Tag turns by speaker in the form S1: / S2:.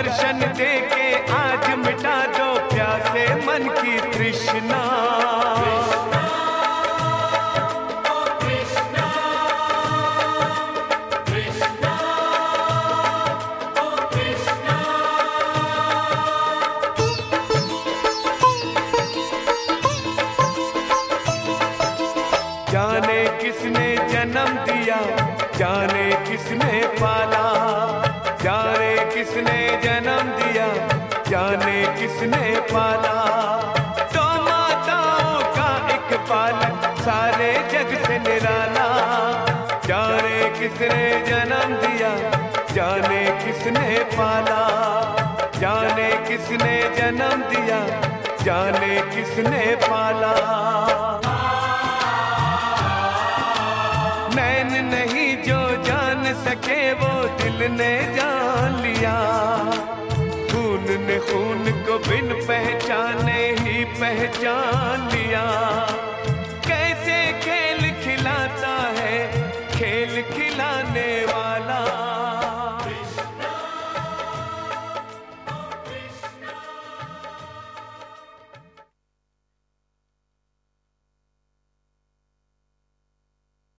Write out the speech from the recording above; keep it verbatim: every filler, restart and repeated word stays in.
S1: दर्शन देके आज मिटा दो प्यासे मन की तृष्णा। जाने किसने जन्म दिया, जाने किसने पाला, जाने किसने जन्म दिया, जाने किसने पाला। दो माताओं का एक बालक सारे जग से निराला। जाने किसने जन्म दिया, जाने किसने पाला, जाने किसने जन्म दिया, जाने किसने पाला। नैन नहीं जो जान सके वो दिल ने जान लिया। खून ने खून को बिन पहचाने ही पहचान लिया।